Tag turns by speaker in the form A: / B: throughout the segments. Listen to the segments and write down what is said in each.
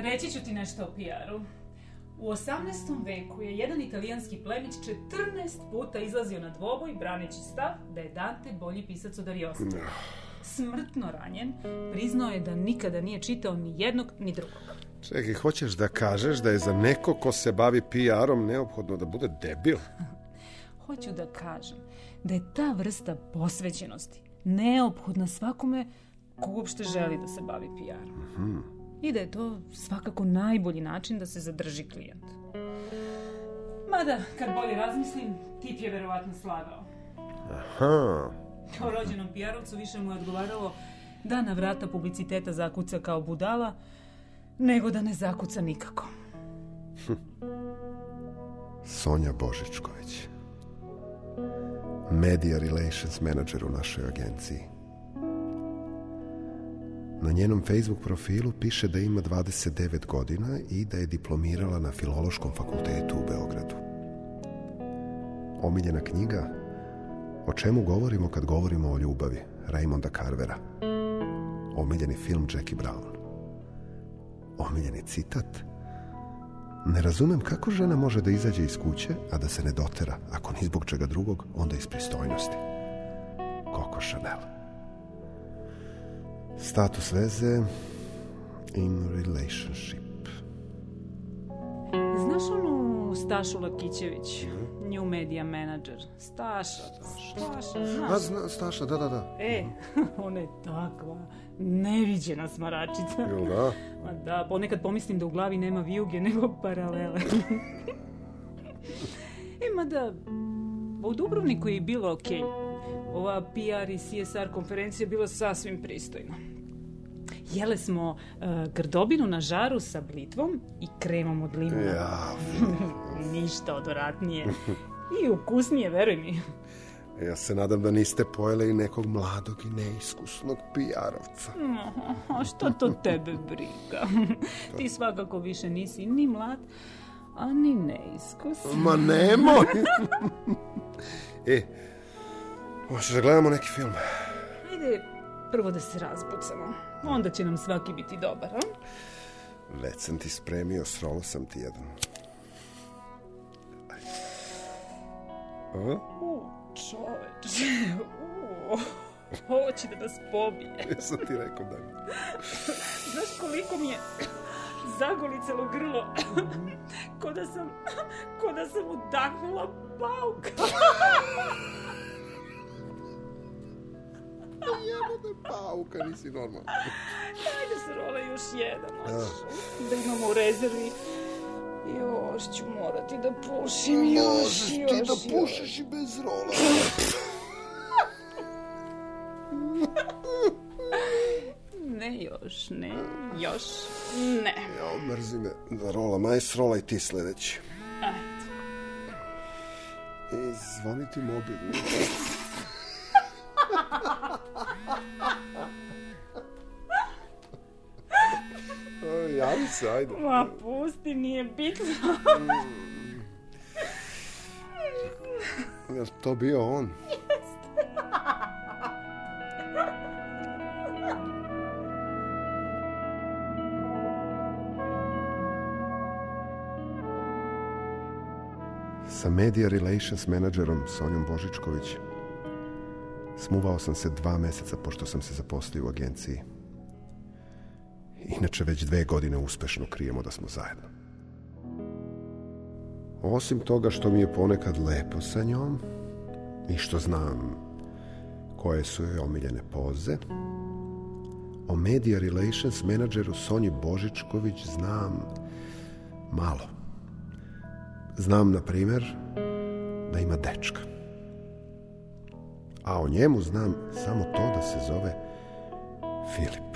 A: Reći ću ti nešto o PR-u. U 18. veku je jedan italijanski plemić 14 puta izlazio na dvoboj braneći stav da je Dante bolji pisac od Ariosta. Smrtno ranjen, priznao je da nikada nije čitao ni jednog ni drugog.
B: Čekaj, hoćeš da kažeš da je za neko ko se bavi PR-om neophodno da bude debil?
A: Hoću da kažem da je ta vrsta posvećenosti neophodna svakome ko uopšte želi da se bavi PR-om. I da je to svakako najbolji način da se zadrži klijent. Mada, kad bolje razmislim, tip je verovatno slagao.
B: Aha.
A: Kao rođenom PR-ovcu više mu je odgovaralo da na vrata publiciteta zakuca kao budala, nego da ne zakuca nikako.
B: Sonja Božičković, Media Relations Manager u našoj agenciji. Na njenom Facebook profilu piše da ima 29 godina i da je diplomirala na Filološkom fakultetu u Beogradu. Omiljena knjiga O čemu govorimo kad govorimo o ljubavi, Raymonda Carvera. Omiljeni film Jackie Brown. Omiljeni citat: ne razumem kako žena može da izađe iz kuće, a da se ne dotera, ako ni zbog čega drugog, onda iz pristojnosti. Coco Chanel. Status veze in relationship.
A: Znaš onu Stašu Lakićević, New Media Manager? Staša, znaš?
B: Staša, da.
A: Ona je takva neviđena smaračica.
B: Jel da?
A: Ma da, ponekad pomislim da u glavi nema vijuge, nego paralele. Mada, u Dubrovniku je bilo okej. Ova PR i CSR konferencija je bila sasvim pristojna. Jele smo grdobinu na žaru sa blitvom i kremom od limuna. Ništa odvratnije. I ukusnije, veruj mi.
B: Ja se nadam da niste pojeli i nekog mladog i neiskusnog PR-ovca.
A: A što to tebe briga? Ti svakako više nisi ni mlad, a ni neiskusan.
B: Ma nemoj! Hoćeš da gledamo neki film?
A: Ajde, prvo da se razbucamo. Onda će nam svaki biti dobar, a?
B: Već sam ti spremio, srolo sam ti jedan.
A: Čoveče, ovo će da nas pobije.
B: Ja sam ti rekao da mi.
A: Znaš koliko mi je zagolicalo grlo? Ko da sam udahnula pauka.
B: Jebate pauka, nisi normalno.
A: Ajde se rola još jedan. Da imamo u rezervi. Još ću morati da pušim.
B: Možeš ti da pušiš i bez rola.
A: Ne još, ne.
B: Ja, mrzi me da rola. Majs, rola i ti sledeći.
A: Ajde.
B: Zvoni ti mobil. Javi se, ajde.
A: Ma, pusti, nije bitno.
B: Je to bio on?
A: Jeste.
B: Sa Media Relations Managerom Sonjom Božičković smuvao sam se 2 meseca pošto sam se zaposlio u agenciji. Inače, već 2 godine uspešno krijemo da smo zajedno. Osim toga što mi je ponekad lepo sa njom i što znam koje su joj omiljene poze, o Media Relations Manageru Sonji Božičković znam malo. Znam, na primjer, da ima dečka. A o njemu znam samo to da se zove Filip.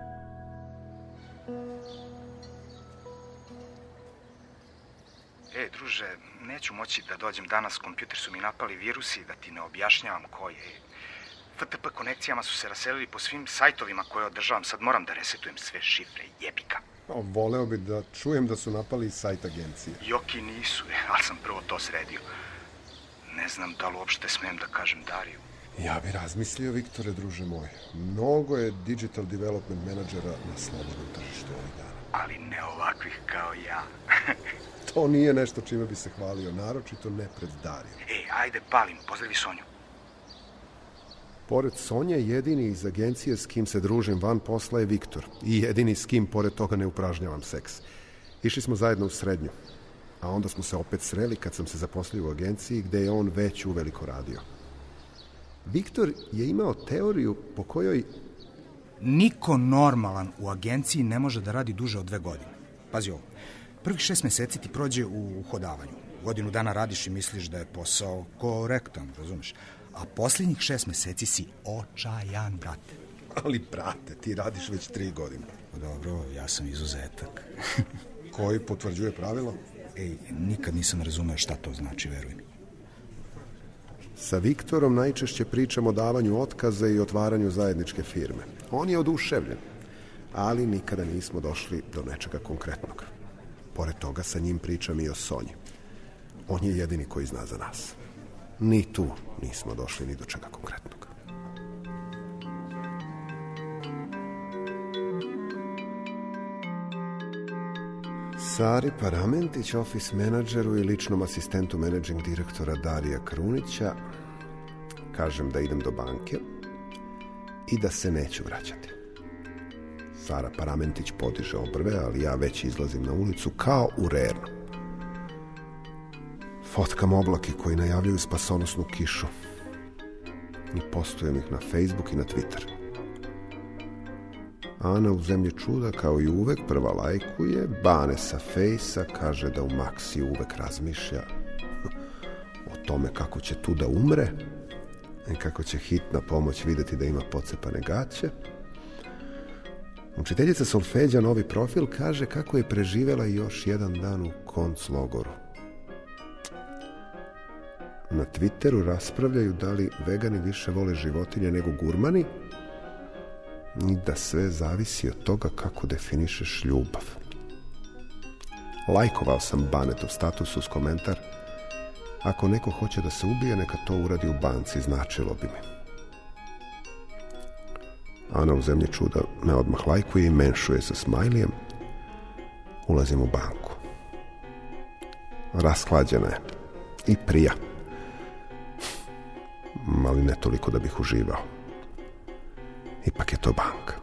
C: Druže, neću moći da dođem danas, kompjuter su mi napali virusi, da ti ne objašnjavam ko je. FTP konekcijama su se raselili po svim sajtovima koje održavam, sad moram da resetujem sve šifre, jebika.
B: Voleo bi da čujem da su napali sajt agencije.
C: Joki nisu, ali sam prvo to sredio. Ne znam da li uopšte smem da kažem Dariju.
B: Ja bi razmislio, Viktore, druže moj. Mnogo je digital development menadžera na slobodnom tržištu ovih dana.
C: ali ne ovakvih kao ja.
B: To nije nešto čime bi se hvalio, naročito ne pred Darijom.
C: Ajde, palim, pozdravi Sonju.
B: Pored Sonje, jedini iz agencije s kim se družim van posla je Viktor. I jedini s kim, pored toga, ne upražnjavam seks. Išli smo zajedno u srednju. A onda smo se opet sreli kad sam se zaposlio u agenciji gde je on već uveliko radio. Viktor je imao teoriju po kojoj...
C: Niko normalan u agenciji ne može da radi duže od 2 godine. Pazi ovo, prvih 6 meseci ti prođe u uhodavanju. Godinu dana radiš i misliš da je posao korektan, razumeš? A posljednjih 6 meseci si očajan, brate.
B: Ali, brate, ti radiš već 3 godine.
C: Dobro, ja sam izuzetak.
B: Koji potvrđuje pravilo?
C: Nikad nisam razumeo šta to znači, veruj mi.
B: Sa Viktorom najčešće pričamo o davanju otkaza i otvaranju zajedničke firme. On je oduševljen, ali nikada nismo došli do nečega konkretnog. Pored toga, sa njim pričam i o Sonji. On je jedini koji zna za nas. Ni tu nismo došli ni do čega konkretnog. Sari Paramentić, office menadžeru i ličnom asistentu managing direktora Darija Krunića, kažem da idem do banke i da se neću vraćati. Sara Paramentić podiže obrve, ali ja već izlazim na ulicu kao u Rernu. Fotkam oblake koji najavljuju spasonosnu kišu i postujem ih na Facebook i na Twitter. Ana u zemlji čuda, kao i uvek, prva lajkuje. Bane sa Fejsa kaže da u Maksi uvek razmišlja o tome kako će tu da umre i kako će hitna pomoć videti da ima pocepane gaće. Učiteljica solfeđa, novi profil, kaže kako je preživela još jedan dan u konclogoru. Na Twitteru raspravljaju da li vegani više vole životinje nego gurmani i da sve zavisi od toga kako definišeš ljubav. Lajkovao sam Banetov status uz komentar: ako neko hoće da se ubije, neka to uradi u banci, značilo bi mi. Ana u zemlji čuda me odmah lajkuje i menšuje sa smajlijem. Ulazim u banku. Rasklađena je i prija, ali ne toliko da bih uživao. Ipak je to banka.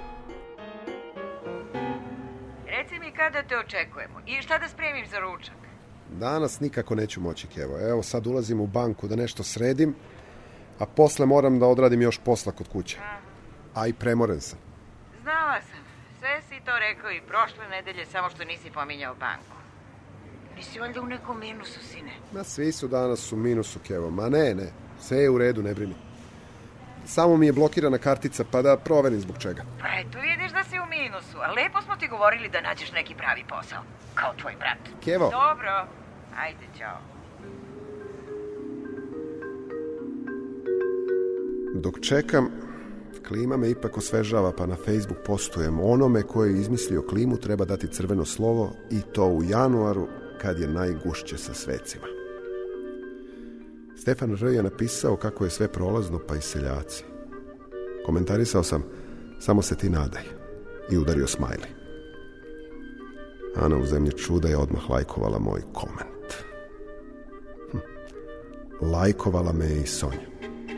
D: Reci mi kada te očekujemo i šta da spremim za ručak?
B: Danas nikako neću moći, Kevo. Evo sad ulazim u banku da nešto sredim, a posle moram da odradim još posla kod kuće. A i premoren sam.
D: Znala sam. Sve si to rekao i prošle nedelje, samo što nisi pominjao banku. Nisi valjda u nekom minusu, sine?
B: Ma svi su danas u minusu, Kevo. Ma ne. Sve je u redu, ne brini. Samo mi je blokirana kartica, pa da proverim zbog čega.
D: Pa eto, vidiš da si u minusu, a lepo smo ti govorili da nađeš neki pravi posao. Kao tvoj brat.
B: Kevo.
D: Dobro, ajde, ćao.
B: Dok čekam, klima me ipak osvežava, pa na Facebook postujem: onome koji je izmislio klimu treba dati crveno slovo, i to u januaru kad je najgušće sa svecima. Stefan R. je napisao kako je sve prolazno, pa i seljaci. Komentarisao sam: samo se ti nadaj, i udario smajli. Ana u zemlji čuda je odmah lajkovala moj koment. Lajkovala me i Sonja.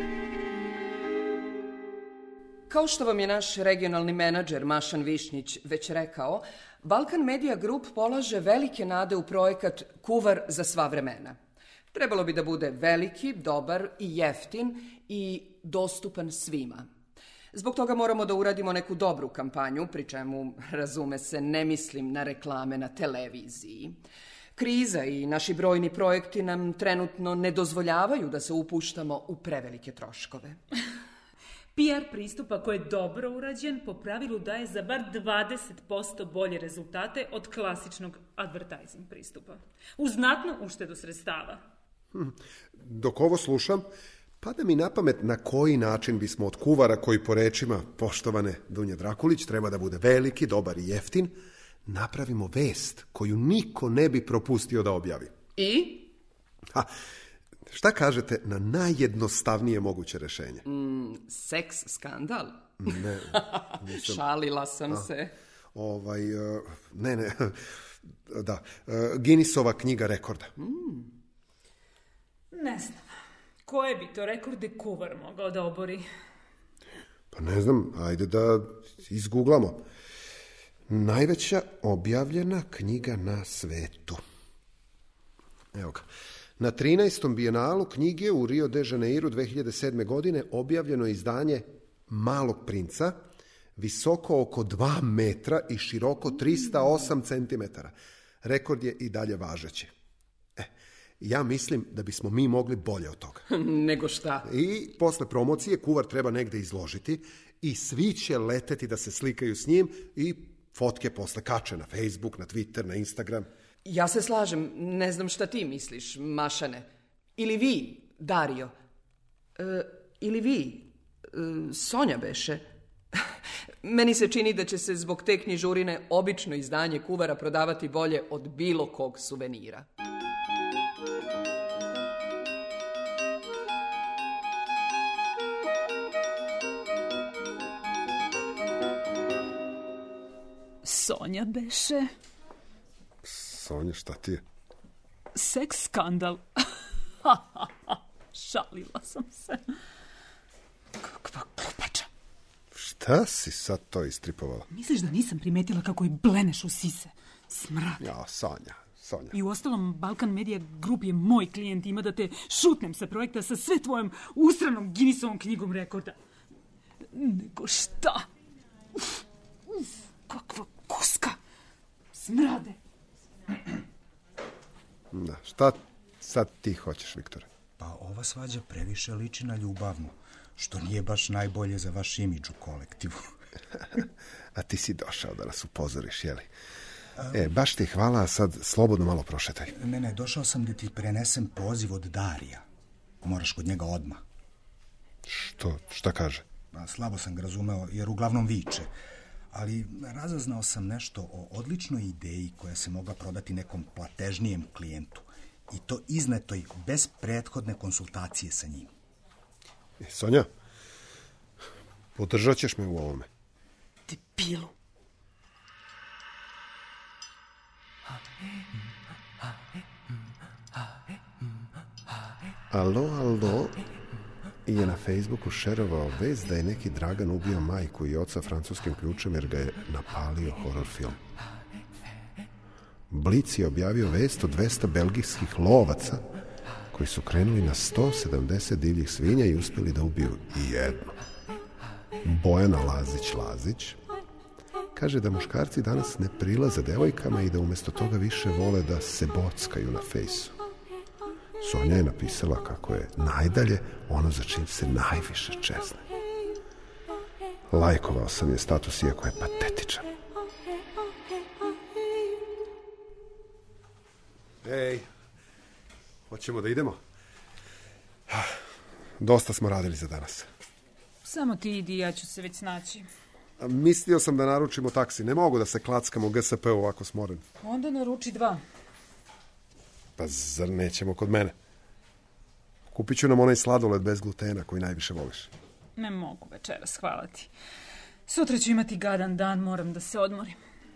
E: Kao što vam je naš regionalni menadžer Mašan Višnjić već rekao, Balkan Media Group polaže velike nade u projekat Kuvar za sva vremena. Trebalo bi da bude veliki, dobar i jeftin i dostupan svima. Zbog toga moramo da uradimo neku dobru kampanju, pri čemu, razume se, ne mislim na reklame na televiziji. Kriza i naši brojni projekti nam trenutno ne dozvoljavaju da se upuštamo u prevelike troškove.
A: PR pristupa koji je dobro urađen po pravilu daje za bar 20% bolje rezultate od klasičnog advertising pristupa. Uz znatnu uštedu sredstava.
B: Dok ovo slušam, pada mi na pamet na koji način bismo od kuvara koji, po rečima poštovane Dunje Drakulić, treba da bude veliki, dobar i jeftin, napravimo vest koju niko ne bi propustio da objavi.
E: I?
B: Šta kažete na najjednostavnije moguće rešenje?
E: Seks skandal?
B: Ne, nisam.
E: Šalila sam se.
B: Guinnessova knjiga rekorda.
A: Ne znam. Koje bi to rekorde kuvar mogao da obori?
B: Pa ne znam, ajde da izguglamo. Najveća objavljena knjiga na svetu. Evo ga. Na 13. bijenalu knjige u Rio de Janeiru 2007. godine objavljeno je izdanje Malog princa, visoko oko 2 metra i široko 308 centimetara. Rekord je i dalje važeći. Ja mislim da bismo mi mogli bolje od toga.
E: Nego šta?
B: I posle promocije kuvar treba negde izložiti i svi će leteti da se slikaju s njim i fotke posle kače na Facebook, na Twitter, na Instagram.
E: Ja se slažem, ne znam šta ti misliš, Mašane. Ili vi, Dario. Ili vi, Sonja beše. Meni se čini da će se zbog te knjižurine obično izdanje kuvara prodavati bolje od bilo kog suvenira.
A: Sonja beše.
B: Sonja, šta ti je?
A: Seks skandal. Šalila sam se. Kakva glupača.
B: Šta si sad to istripovala?
A: Misliš da nisam primetila kako je bleneš u sise? Smrad.
B: Ja, Sonja.
A: I u ostalom, Balkan Media Group je moj klijent, ima da te šutnem sa projekta sa sve tvojom usranom Guinnessovom knjigom rekorda. Nego šta? Kakva kuska. Smrade.
B: Da, šta sad ti hoćeš, Viktore?
C: Pa ova svađa previše liči na ljubavnu, što nije baš najbolje za vaš imidž u kolektivu.
B: A ti si došao da nas upozoriš, jeli? Baš ti hvala, a sad slobodno malo prošetaj.
C: Ne, došao sam da ti prenesem poziv od Darija. Moraš kod njega odmah.
B: Šta kaže?
C: Slabo sam ga razumeo, jer uglavnom viče. Ali razaznao sam nešto o odličnoj ideji koja se mogla prodati nekom platežnijem klijentu. I to iznetoj bez prethodne konsultacije sa njim.
B: Sonja, podržat ćeš me u ovome.
A: Debilu.
B: Alo, je na Facebooku šerovao vest da je neki Dragan ubio majku i oca francuskim ključem jer ga je napalio horor film. Blic je objavio vest o 200 belgijskih lovaca koji su krenuli na 170 divljih svinja i uspjeli da ubiju i jednu. Bojana Lazić kaže da muškarci danas ne prilaze devojkama i da umjesto toga više vole da se bockaju na fejsu. Sonja je napisala kako je najdalje ono za čim se najviše čezne. Lajkovao sam je status, iako je patetičan. Ej, hoćemo da idemo? Dosta smo radili za danas.
A: Samo ti idi, ja ću se već snaći.
B: Mislio sam da naručimo taksi. Ne mogu da se klackamo u GSP ovako smoren.
A: Onda naruči 2.
B: Pa zar nećemo kod mene? Kupit ću nam onaj sladoled bez glutena koji najviše voliš.
A: Ne mogu večeras, hvala ti. Sutra ću imati gadan dan, moram da se odmorim.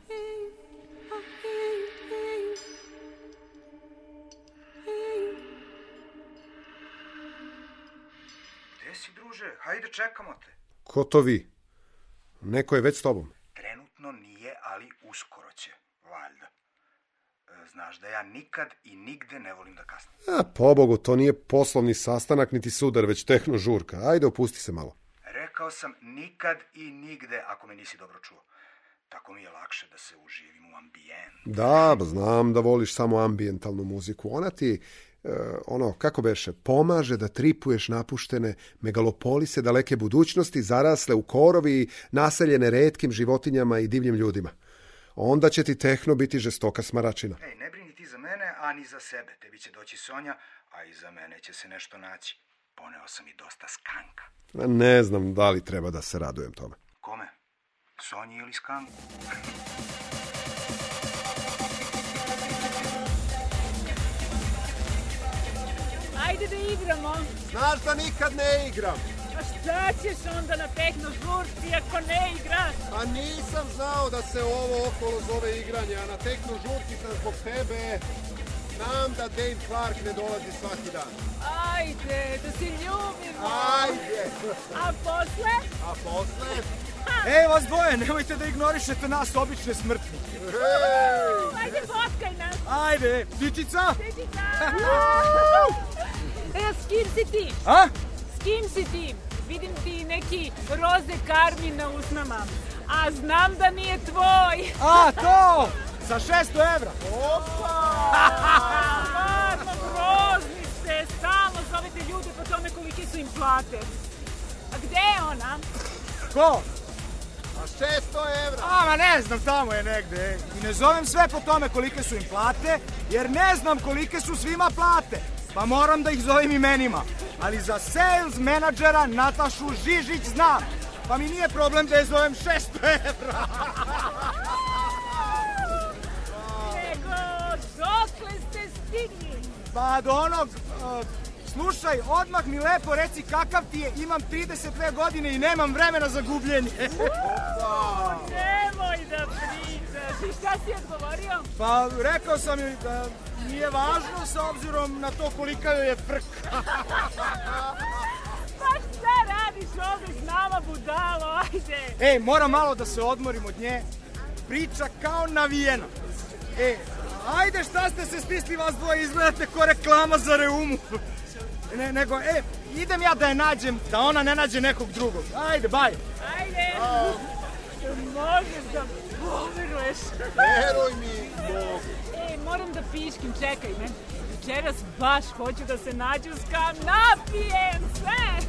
C: Gde si, druže? Hajde, čekamo te.
B: Ko to vi? Neko je već s tobom.
C: Trenutno nije, ali uskoro će, valjda. Znaš da ja nikad i nigde ne volim da kasnim.
B: Pobogu, to nije poslovni sastanak niti sudar, već tehno žurka. Ajde, opusti se malo.
C: Rekao sam nikad i nigde, ako me nisi dobro čuo. Tako mi je lakše da se uživim u ambijent.
B: Da, znam da voliš samo ambijentalnu muziku. Ona ti, kako beše, pomaže da tripuješ napuštene megalopolise daleke budućnosti, zarasle u korovi, naseljene retkim životinjama i divljim ljudima. Onda će ti tehno biti žestoka smaračina.
C: Ej, ne brini ti za mene, a ni za sebe. Tebi će doći Sonja, a i za mene će se nešto naći. Poneo sam i dosta skanka.
B: Ne znam da li treba da se radujem tome.
C: Kome? Sonji ili skanku?
A: Ajde da igramo.
B: Znaš da nikad ne igram.
A: A šta ćeš onda na tehno žurci ako ne igraš?
B: A nisam znao da se ovo okolo zove igranje, a na tehno žurci sam zbog tebe. Znam da Dave Clark ne dolazi svaki dan.
A: Ajde, da se ljubimo.
B: Ajde.
A: A posle?
B: A posle?
F: Ej, vas dvoje, nemojte da ignorišete nas, obične smrtnike.
A: Ajde, fotkaj nas.
F: Ajde, Dičica?
A: S kim si ti?
F: A?
A: S kim si ti? Vidim ti neki roze karmin na usnama. A znam da nije tvoj.
F: A, to! Za 600 evra.
A: Stvarno, grozni ste. Stalno zovete ljude po tome kolike su im plate. A gde je ona?
F: Ko?
B: A 600 evra.
F: A, ma ne znam, tamo je negde. I ne zovem sve po tome kolike su im plate, jer ne znam kolike su svima plate. Pa moram da ih zovem imenima. Ali za sales menadžera Natašu Žižić znam. Pa mi nije problem da je zovem 600 evra.
A: Nego, dokle ste stigli?
F: Pa do onog... slušaj, odmah mi lepo reci kakav ti je, imam 32 godine i nemam vremena za gubljenje.
A: Nemoj da pričaš. I šta si odgovorio?
F: Pa rekao sam joj da nije važno s obzirom na to kolika joj je frka.
A: Pa šta radiš ovdje s nama, budalo? Ajde.
F: Ej, moram malo da se odmorim od nje. Priča kao navijena. Ajde, šta ste se stisli vas dvoje, izgledate ko reklama za Reumu. Nego, idem ja da je nađem, da ona ne nađe nekog drugog. Ajde, baj.
A: Ajde. Možeš da poveruješ.
B: Veruj mi, Bog.
A: Moram da piškim, čekaj me. Večeras baš hoću da se nađu s kam, napijem sve.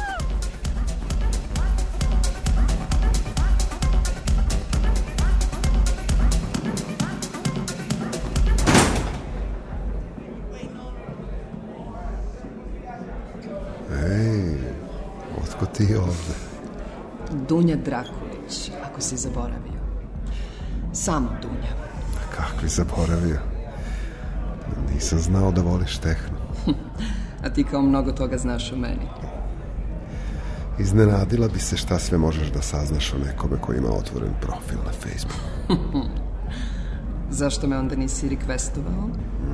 B: Otko ti ovde?
E: Dunja Drakulić, ako si zaboravio. Samo Dunja.
B: Kakvi zaboravio? Nisam znao da voliš tehno.
E: A ti kao mnogo toga znaš o meni.
B: Iznenadila bi se šta sve možeš da saznaš o nekome koji ima otvoren profil na Facebooku.
E: Zašto me onda nisi requestovao?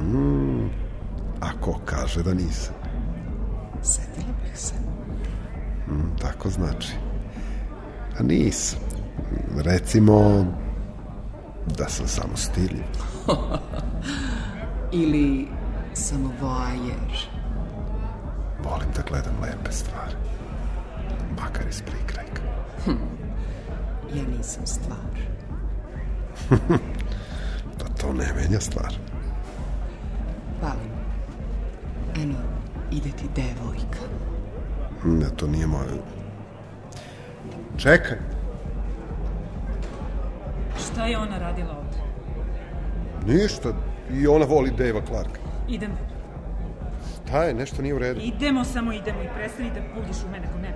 B: A ko kaže da nisam?
E: Setila bih se.
B: Tako znači. A nisam. Recimo da sam samo stiljiv.
E: Ili samo voajer.
B: Volim da gledam lepe stvari. Makar iz prikrajka.
E: Ja nisam stvar.
B: To ne menja stvar.
E: Palim. Eno, ide ti devojka.
B: Ne, to nije moje. Čekaj.
A: Šta je ona radila ovdje?
B: Ništa. I ona voli Davea Clarka.
A: Idemo.
B: Šta je? Nešto nije u redu.
A: Idemo, samo idemo i prestani da buljiš u mene ko nema.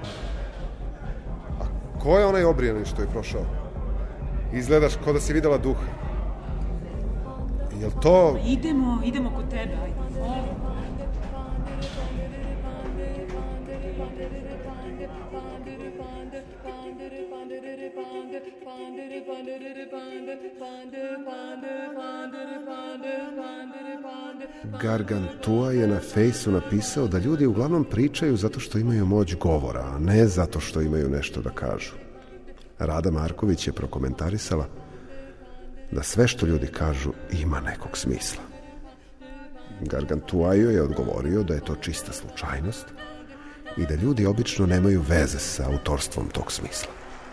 B: A ko je onaj obrijani što je prošao? Izgledaš ko da si videla duha. Jel to...
A: Idemo kod tebe, ajde. Molim.
B: Gargantua je na Fejsu napisao da ljudi uglavnom pričaju zato što imaju moć govora, a ne zato što imaju nešto da kažu. Rada Marković je prokomentarisala da sve što ljudi kažu ima nekog smisla. Gargantua je odgovorio da je to čista slučajnost i da ljudi obično nemaju veze sa autorstvom tog smisla.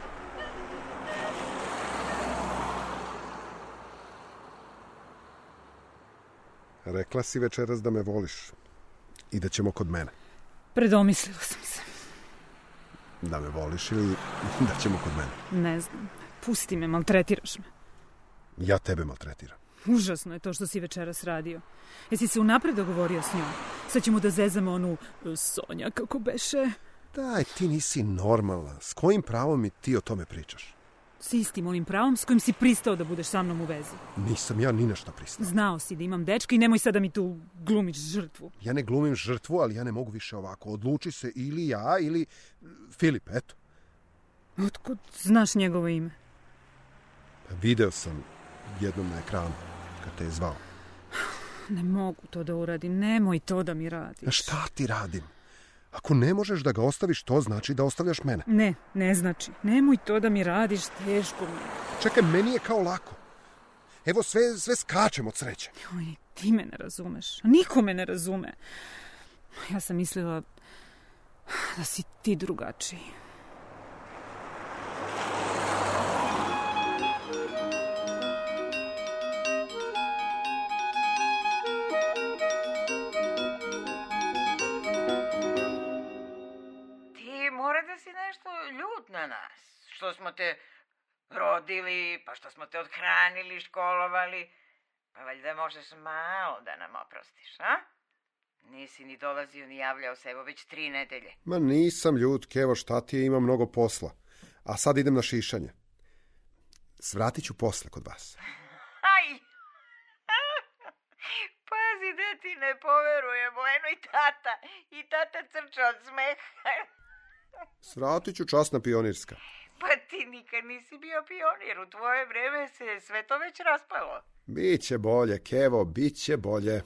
B: Rekla si večeras da me voliš i da ćemo kod mene.
A: Predomislila sam se.
B: Da me voliš ili da ćemo kod mene?
A: Ne znam. Pusti me, maltretiraš me.
B: Ja tebe maltretiram.
A: Užasno je to što si večeras radio. Jesi se unapred dogovorio s njom? Sad ćemo da zezamo onu Sonja, kako beše.
B: Daj, ti nisi normalna. S kojim pravom mi ti o tome pričaš?
A: S istim onim pravom s kojim si pristao da budeš sa mnom u vezi.
B: Nisam ja ni na šta pristao.
A: Znao si da imam dečka i nemoj sada mi tu glumiš žrtvu.
B: Ja ne glumim žrtvu, ali ja ne mogu više ovako. Odluči se ili ja ili Filip, eto.
A: Otkud znaš njegovo ime?
B: Pa video sam jednom na ekranu kad te je zvao.
A: Ne mogu to da uradim, nemoj to da mi radiš.
B: A šta ti radim? Ako ne možeš da ga ostaviš, to znači da ostavljaš mene.
A: Ne znači. Nemoj to da mi radiš, teško mi.
B: Čekaj, meni je kao lako. Evo, sve skačem od sreće.
A: Joj, ti me ne razumeš. Niko me ne razume. Ja sam mislila da si ti drugačiji.
D: Mora da si nešto ljut na nas. Što smo te rodili, pa što smo te odhranili, školovali. Pa valjda možeš malo da nam oprostiš, a? Nisi ni dolazio ni javljao se, evo već 3 nedelje.
B: Ma nisam ljut, Kevo, šta ti je, imam mnogo posla. A sad idem na šišanje. Svratit ću posle kod vas.
D: Aj! Pazi da ti ne poverujemo, eno i tata crča od smeha.
B: Svratit ću časna pionirska.
D: Pa ti nikad nisi bio pionir, u tvoje vreme se sve to već raspalo.
B: Biće bolje, Kevo, biće bolje.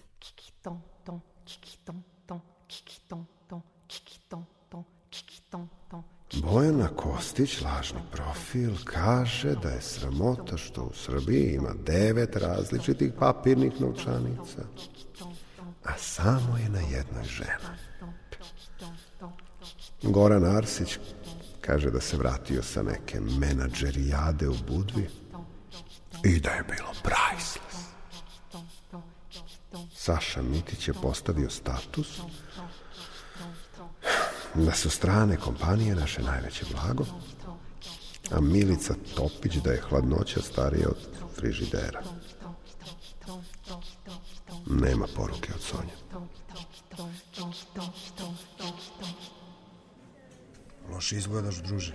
B: Bojana Kostić, lažni profil, kaže da je sramota što u Srbiji ima 9 različitih papirnih novčanica, a samo je na jednoj žena. Goran Arsić kaže da se vratio sa neke menadžerijade u Budvi i da je bilo priceless. Saša Mitić je postavio status da su strane kompanije naše najveće blago, a Milica Topić da je hladnoća starija od frižidera. Nema poruke od Sonje.
F: Loše izgledaš, druže.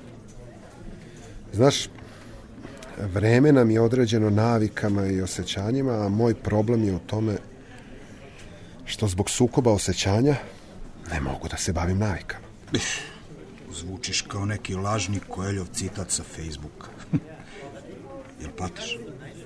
B: Znaš, vreme nam je određeno navikama i osjećanjima, a moj problem je u tome što zbog sukoba osjećanja ne mogu da se bavim navikama.
F: Zvučiš kao neki lažni Koeljov citat sa Facebooka. Jel patiš?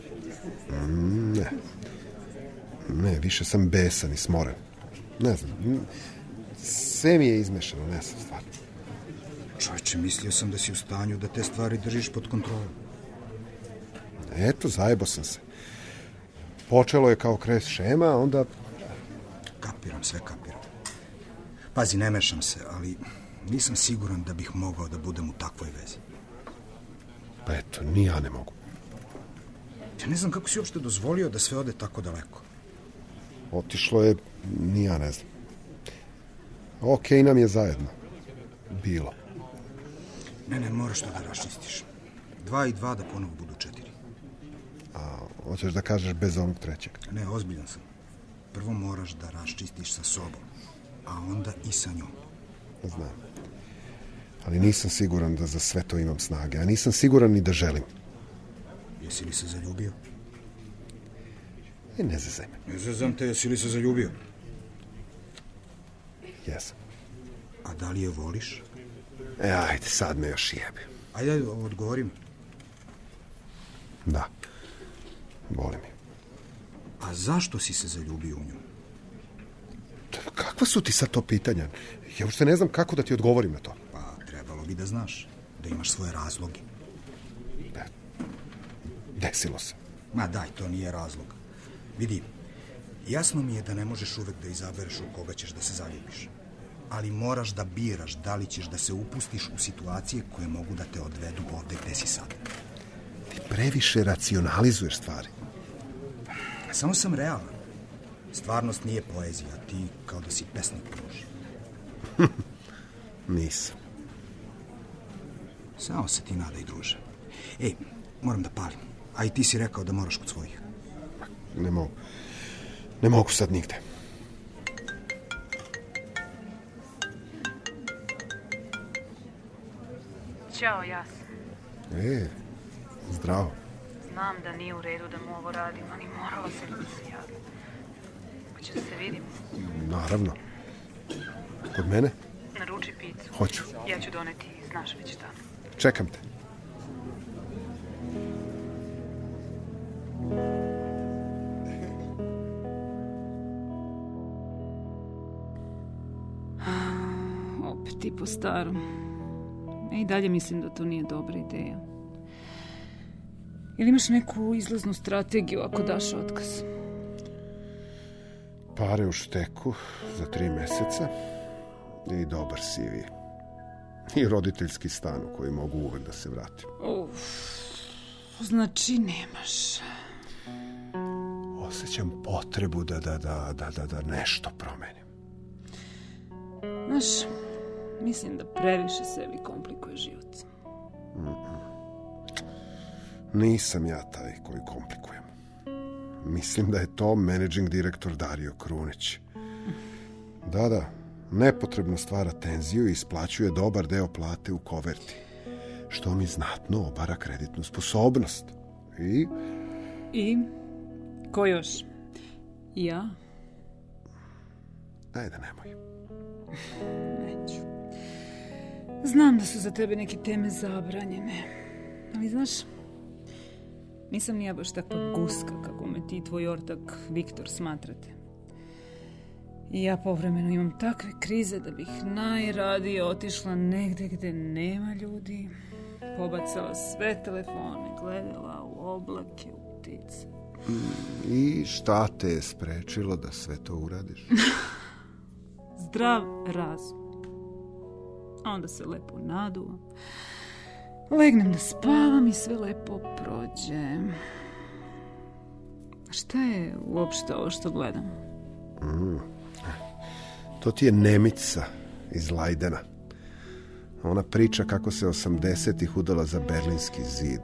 B: Ne, više sam besan i smoren. Ne znam, sve mi je izmešano, ne znam stvarno.
F: Čovječe, mislio sam da si u stanju da te stvari držiš pod kontrolom.
B: Eto, zajebo sam se. Počelo je kao kres šema, a onda...
F: Kapiram, sve kapiram. Pazi, ne mešam se, ali nisam siguran da bih mogao da budem u takvoj vezi.
B: Pa eto, ni ja ne mogu.
F: Ja ne znam kako si uopšte dozvolio da sve ode tako daleko.
B: Otišlo je, ni ja ne znam. Okej nam je zajedno. Bilo.
F: Ne, moraš to da raščistiš. 2 i 2 da ponovo budu 4.
B: A hoćeš da kažeš bez onog trećeg?
F: Ne, ozbiljan sam. Prvo moraš da raščistiš sa sobom, a onda i sa njom.
B: Znam. Ali nisam siguran da za sve to imam snage, a nisam siguran ni da želim.
F: Jesi li se zaljubio?
B: Ne zezaj me.
F: Ne zezam te, jesi li se zaljubio?
B: Jesam.
F: A da li je voliš?
B: Ajde, sad me još jebi.
F: Ajde, odgovori mi.
B: Da, volim je.
F: A zašto si se zaljubio u nju?
B: Kakva su ti sad to pitanja? Ja uopšte ne znam kako da ti odgovorim na to.
F: Pa, trebalo bi da znaš, da imaš svoje razloge.
B: Desilo se.
F: Ma daj, to nije razlog. Vidi, jasno mi je da ne možeš uvek da izabereš u koga ćeš da se zaljubiš. Ali moraš da biraš da li ćeš da se upustiš u situacije koje mogu da te odvedu ovde gde si sad.
B: Ti previše racionalizuješ stvari.
F: Samo sam realan. Stvarnost nije poezija, ti kao da si pesnik pruži.
B: Nisam.
F: Samo se ti nadaj, druže. Ej, moram da palim. A i ti si rekao da moraš kod svojih.
B: Ne mogu. Ne mogu sad nigde.
A: Ćao, Jas.
B: Zdravo.
A: Znam da nije u redu da mu ovo radim, ali morala sam da se javim. Hoćeš da se vidimo?
B: Naravno. Kod mene?
A: Naruči picu.
B: Hoću.
A: Ja ću doneti, znaš već šta.
B: Čekam te.
A: Opet i po starom. I dalje mislim da to nije dobra ideja. Ili imaš neku izlaznu strategiju ako daš otkaz?
B: Pare u šteku za 3 meseca i dobar CV. I roditeljski stan u koji mogu uvek da se vratim.
A: Znači nemaš.
B: Osjećam potrebu da nešto promenim.
A: Znaš, mislim da previše sebi komplikuje život.
B: Nisam ja taj koji komplikujem. Mislim da je to managing direktor Dario Krunić. Da, nepotrebno stvara tenziju i isplaćuje dobar deo plate u koverti, što mi znatno obara kreditnu sposobnost.
A: I? Ko još? Ja?
B: Ajde, nemoj.
A: Neću. Znam da su za tebe neke teme zabranjene. Ali znaš, nisam ni ja baš takva guska kako me ti i tvoj ortak Viktor smatrate. I ja povremeno imam takve krize da bih najradije otišla negde gde nema ljudi, pobacala sve telefone, gledala u oblake, u ptice.
B: I šta te je sprečilo da sve to uradiš?
A: Zdrav razum. Onda se lepo naduvam. Legnem da spavam i sve lepo prođe. Šta je uopšte ovo što gledam?
B: To ti je Nemica iz Lajdena. Ona priča kako se 80-ih udala za Berlinski zid.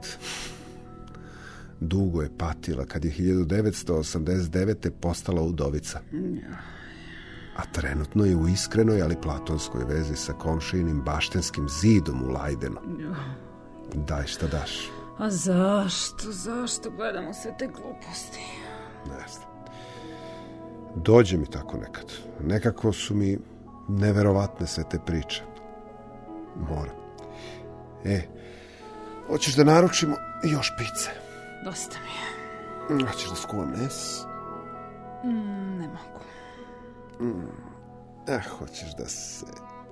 B: Dugo je patila kad je 1989. postala udovica. A trenutno je u iskrenoj, ali platonskoj vezi sa komšijinim baštenskim zidom u Lajdenu. Daj šta daš.
A: A zašto gledamo sve te gluposti?
B: Ne znam. Dođe mi tako nekad. Nekako su mi neverovatne sve te priče. Moram. Hoćeš da naručimo još pice?
A: Dosta mi je.
B: Hoćeš da skuvam mes?
A: Ne mogu.
B: Hoćeš da se...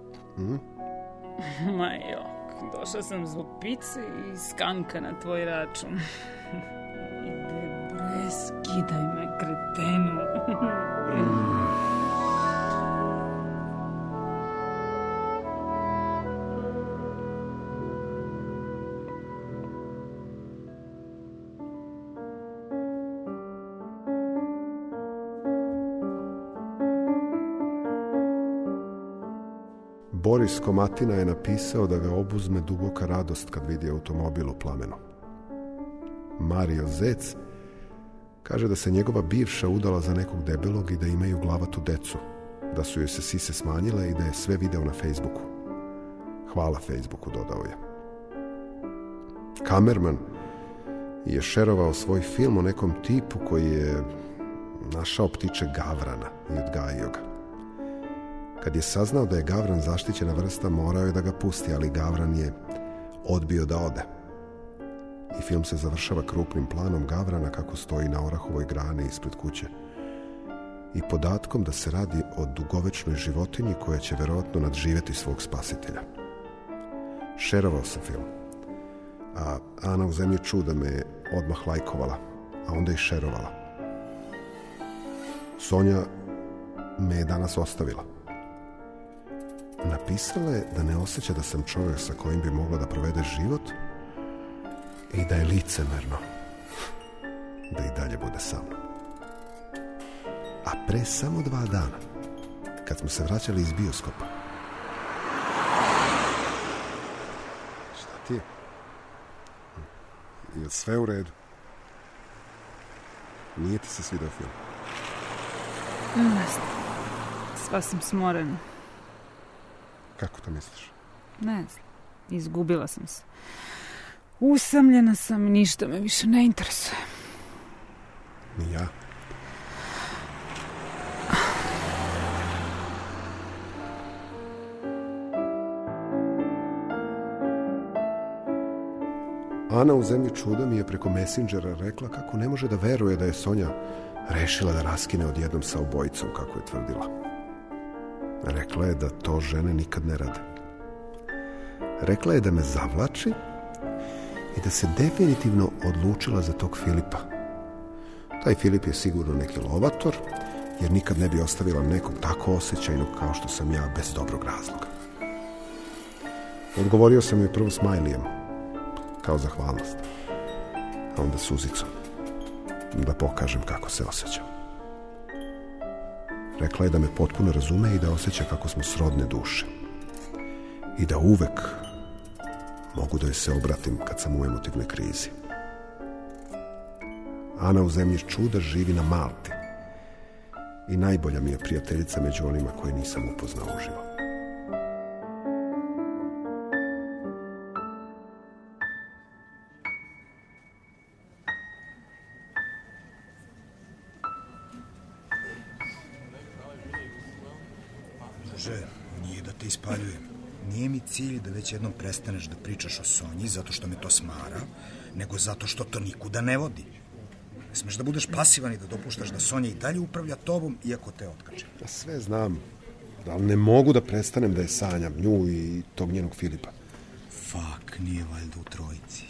A: Ma jok, došla sam zbog pice i skanka na tvoj račun. Ide bre, skidaj me, kretenu.
B: Boris Komatina je napisao da ga obuzme duboka radost kad vidi automobil u plamenu. Mario Zec kaže da se njegova bivša udala za nekog debelog i da imaju glavatu decu, da su joj se sise smanjile i da je sve video na Facebooku. Hvala Facebooku, dodao je. Kamerman je šerovao svoj film o nekom tipu koji je našao ptiče gavrana i odgajio ga. Kad je saznao da je gavran zaštićena vrsta, morao je da ga pusti, ali gavran je odbio da ode. I film se završava krupnim planom gavrana kako stoji na orahovoj grani ispred kuće i podatkom da se radi o dugovečnoj životinji koja će verovatno nadživjeti svog spasitelja. Šerovao sam film, a Ana u zemlji čuda me je odmah lajkovala, a onda i šerovala. Sonja me je danas ostavila. Napisala je da ne osjeća da sam čovjek sa kojim bi mogla da provede život i da je licemerno da i dalje bude sa mnom. A pre samo 2 dana, kad smo se vraćali iz bioskopa. Šta ti je? Je li sve u redu? Nije ti se svidao film?
A: Ne znam. Sva sam smorena.
B: Kako to misliš?
A: Ne znam. Izgubila sam se. Usamljena sam i ništa me više ne interesuje.
B: Ni ja. Ana u zemlji čuda mi je preko Messengera rekla kako ne može da veruje da je Sonja rešila da raskine odjednom sa obojicom, kako je tvrdila. Rekla je da to žene nikad ne rade. Rekla je da me zavlači i da se definitivno odlučila za tog Filipa. Taj Filip je sigurno neki lovator, jer nikad ne bi ostavila nekog tako osjećajnog kao što sam ja bez dobrog razloga. Odgovorio sam joj prvo smajlijem, kao zahvalnost, a onda suzicom, da pokažem kako se osjećam. Rekla je da me potpuno razume i da osjeća kako smo srodne duše. I da uvek mogu da joj se obratim kad sam u emotivnoj krizi. Ana u zemlji čuda živi na Malti i najbolja mi je prijateljica među onima koje nisam upoznao uživo.
F: Druže, nije da te ispaljujem. Nije mi cilj da već jednom prestaneš da pričaš o Sonji zato što me to smara, nego zato što to nikuda ne vodi. Ne smeš da budeš pasivan i da dopuštaš da Sonja i dalje upravlja tobom iako te otkače.
B: Ja sve znam, ali ne mogu da prestanem da je sanjam, nju i tog njenog Filipa.
F: Fak, nije valjda u trojici.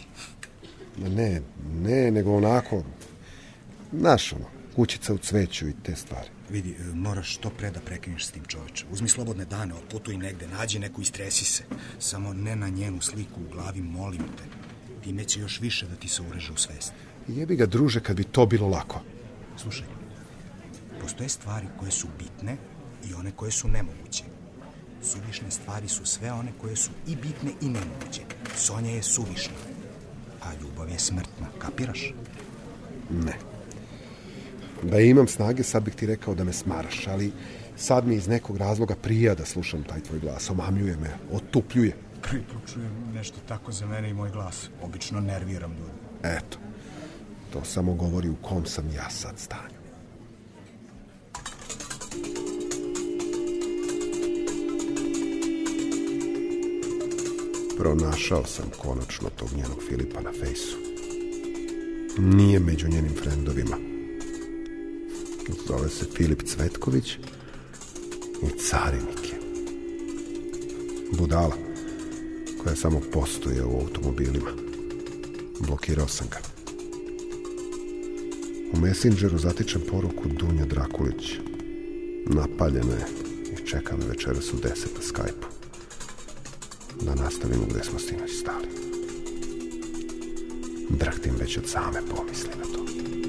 B: Ne, nego onako, znaš ono, kućica u cveću i te stvari.
F: Vidi, moraš što pre da prekineš s tim, čoveče. Uzmi slobodne dane, otputuj negde, nađi neku i stresi se. Samo ne na njenu sliku u glavi, molim te. Time će još više da ti se ureže u svest.
B: Jebi ga, druže, kad bi to bilo lako.
F: Slušaj, postoje stvari koje su bitne i one koje su nemoguće. Suvišne stvari su sve one koje su i bitne i nemoguće. Sonja je suvišna, a ljubav je smrtna, kapiraš?
B: Ne. Da imam snage, sad bih ti rekao da me smaraš, ali sad mi iz nekog razloga prija da slušam taj tvoj glas. Omamljuje me, otupljuje.
F: Prvi put čujem nešto tako za mene i moj glas. Obično nerviram ljudi.
B: Eto, to samo govori u kom sam ja sad stanju. Pronašao sam konačno tog njenog Filipa na fejsu. Nije među njenim frendovima. Zove se Filip Cvetković i carinik je. Budala koja samo postoje u automobilima. Blokirao sam ga. U Messengeru zatičem poruku Dunja Drakulić. Napaljena je i čeka me večeras u 10 na Skype-u. Da nastavimo gde smo sinoć stali. Drhtim već od same pomisli na to.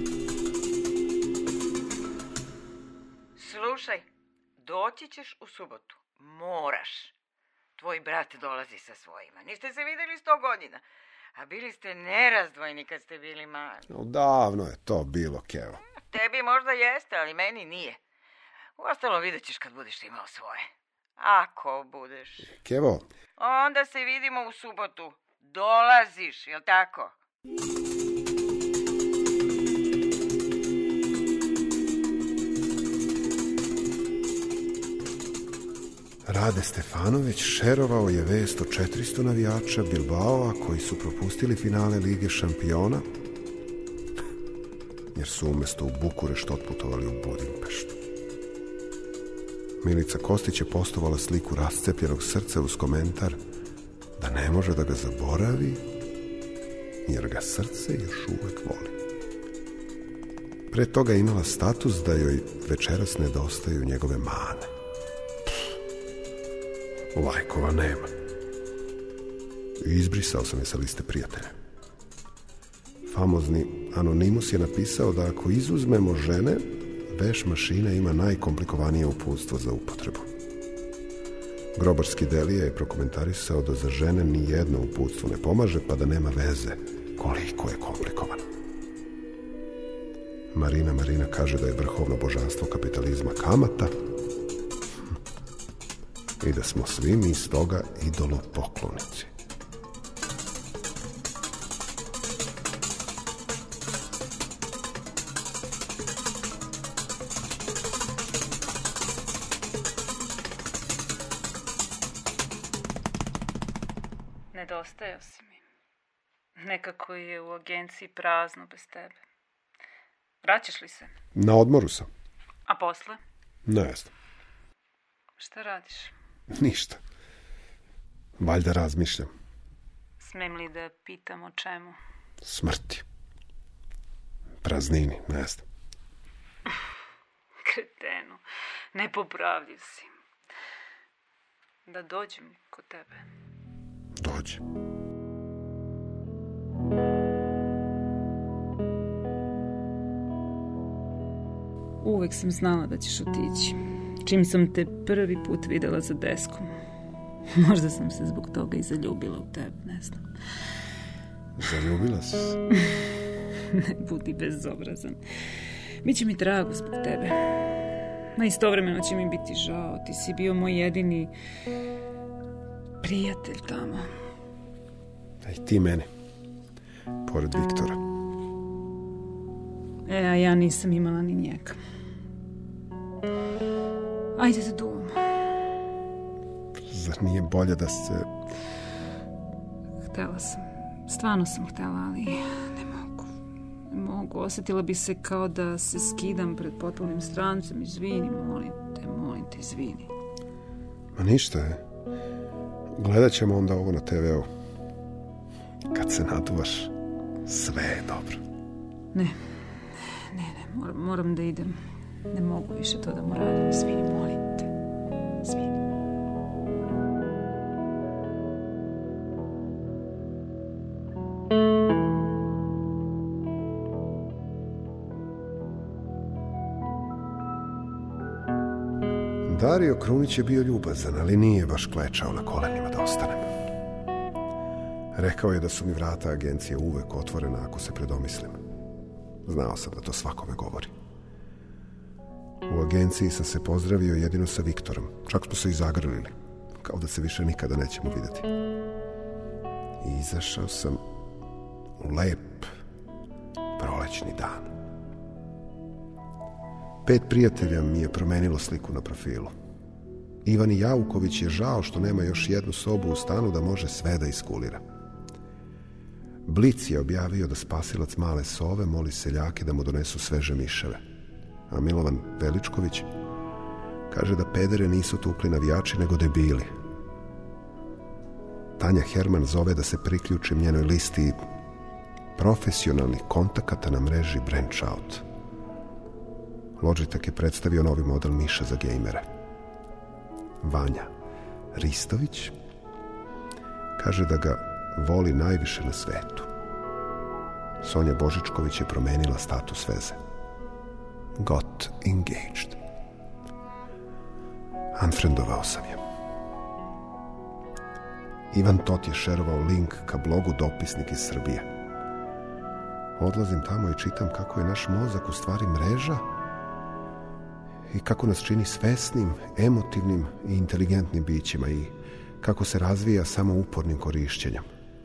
D: Slušaj, doći ćeš u subotu. Moraš. Tvoj brat dolazi sa svojima. Niste se videli 100 godina. A bili ste nerazdvojni kad ste bili mali.
B: Davno je to bilo, Kevo.
D: Tebi možda jeste, ali meni nije. Uostalom vidjet ćeš kad budeš imao svoje. Ako budeš.
B: Kevo.
D: Onda se vidimo u subotu. Dolaziš, jel tako?
B: Rade Stefanović šerovao je vest o 400 navijača Bilbaova koji su propustili finale Lige šampiona jer su umjesto u Bukurešt otputovali u Budimpeštu. Milica Kostić je postovala sliku rascepljenog srca uz komentar da ne može da ga zaboravi jer ga srce još uvek voli. Pre toga je imala status da joj večeras nedostaju njegove mane. Lajkova nema. Izbrisao sam je sa liste prijatelja. Famozni Anonimus je napisao da ako izuzmemo žene, veš mašina ima najkomplikovanije uputstvo za upotrebu. Grobarski Delija je prokomentarisao da za žene ni jedno uputstvo ne pomaže, pa da nema veze koliko je komplikovan. Marina kaže da je vrhovno božanstvo kapitalizma kamata i da smo svi mi iz toga idolopoklonici.
A: Nedostajao si mi. Nekako je u agenciji prazno bez tebe. Vraćaš li se?
B: Na odmoru sam.
A: A posle?
B: Ne znam.
A: Šta radiš?
B: Ništa. Valjda razmišljam.
A: Smem li da pitam o čemu?
B: Smrti. Praznini, ne znam.
A: Kretenu, nepopravljiv si. Da dođem kod tebe.
B: Dođi.
A: Uvek sam znala da ćeš otići. Čim sam te prvi put videla za deskom. Možda sam se zbog toga i zaljubila u tebe, ne znam.
B: Zaljubila si?
A: Ne budi bezobrazan. Biće mi drago zbog tebe. Ma istovremeno će mi biti žao. Ti si bio moj jedini prijatelj tamo.
B: A i ti meni. Pored Viktora.
A: A ja nisam imala ni njega. Ajde da duvamo.
B: Zar nije bolje da se...
A: Htela sam. Stvarno sam htela, ali ne mogu. Ne mogu. Osjetila bi se kao da se skidam pred potpunim strancem. Izvini, molim te, izvini.
B: Ma ništa je. Gledat ćemo onda ovo na TV-u. Kad se naduvaš, sve je dobro.
A: Ne, moram da idem. Ne mogu više to da mu radim. Izvini, molim te. Izvini.
B: Dario Krunić je bio ljubazan, ali nije baš klečao na kolenima da ostanem. Rekao je da su mi vrata agencije uvek otvorena ako se predomislim. Znao sam da to svakome govori. U agenciji sam se pozdravio jedino sa Viktorom. Čak smo se i zagrlili, kao da se više nikada nećemo vidjeti. I izašao sam u lep prolećni dan. 5 prijatelja mi je promenilo sliku na profilu. Ivan Jauković je žao što nema još jednu sobu u stanu da može sve da iskulira. Blic je objavio da spasilac male sove moli seljake da mu donesu sveže miševe. A Milovan Veličković kaže da pedere nisu tukli navijači nego debili. Tanja Herman zove da se priključim njenoj listi profesionalnih kontakata na mreži Branchout. Logitech je predstavio novi model miša za gejmere. Vanja Ristović kaže da ga voli najviše na svetu. Sonja Božičković je promenila status veze. Got engaged. Unfriendovao sam je. Ivan Tot je šerovao link ka blogu Dopisnik iz Srbije. Odlazim tamo i čitam kako je naš mozak u stvari mreža i kako nas čini svesnim, emotivnim i inteligentnim bićima i kako se razvija samo upornim korišćenjem.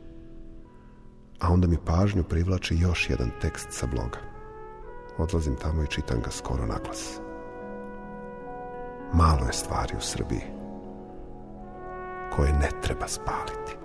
B: A onda mi pažnju privlači još jedan tekst sa bloga. Odlazim tamo i čitam ga skoro naglas. Malo je stvari u Srbiji koje ne treba spaliti.